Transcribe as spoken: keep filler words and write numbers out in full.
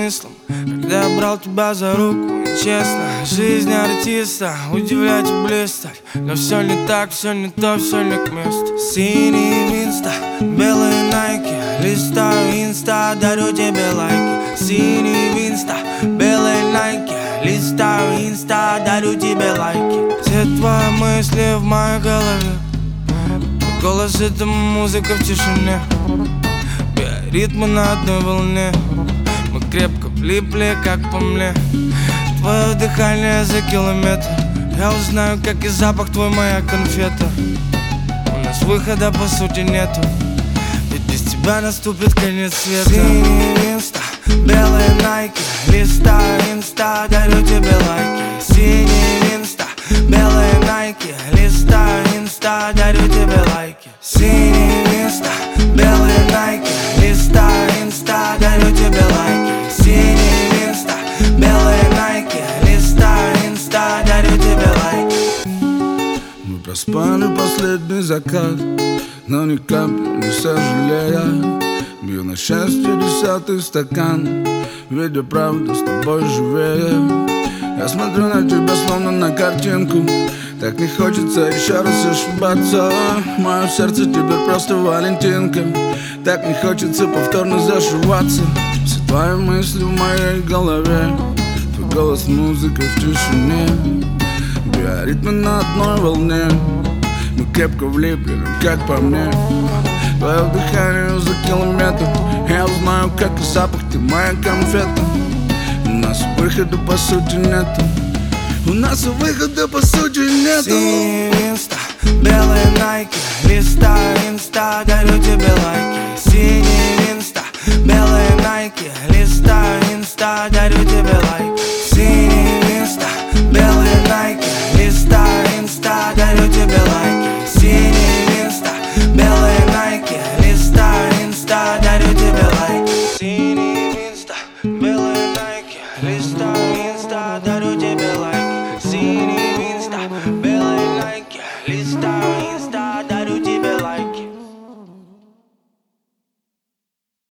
смыслом, когда я брал тебя за руку. И честно, жизнь артиста удивлять и блистать, но все не так, все не то, все не к месту. Синий винста, белые найки, листаю инста, дарю тебе лайки. Синий винста, белые найки, листаю инста, дарю тебе лайки. Все твои мысли в моей голове, твой голос — это музыка в тишине. Биоритмы на одной волне, мы крепко влипли, как по мне. Твое дыхание за километр, я узнаю, как и запах твой, моя конфета. У нас выхода по сути нету, ведь без тебя наступит конец света. Синий инста, белые найки, листаю инста, дарю тебе лайки. Синий инста, белые найки, листаю инста, дарю тебе лайки. Синий инста, белые найки, листаю инста, дарю тебе лайки. Синий инста, белые найки, листаю инста, дарю тебе лайки. Мы проспали последний закат, но ни капли не сожалея. Бью на счастье десятый стакан, видя правду с тобой живее. Я смотрю на тебя словно на картинку, так не хочется еще раз ошибаться. Мое сердце теперь просто Валентинка, так не хочется повторно зашиваться. Все твои мысли в моей голове, твой голос — музыка в тишине. Биоритмы на одной волне, мы крепко влипли, как по мне. Твое дыхание за километр, я узнаю, как и запах, ты моя конфета. У нас выхода по сути нету, у нас выхода по сути нету. Синий инста, белые найки, листаю инста, дарю тебе лайки. Синий инста, белые найки, листаю инста, дарю тебе лайки. Синий инста, белые найки, листаю инста, дарю тебе лайки. Синий инста, белые найки, листаю инста, дарю тебе лайки. Синий инста, белые найки, листаю инста, дарю тебе лайки. Синий инста, белые найки, листаю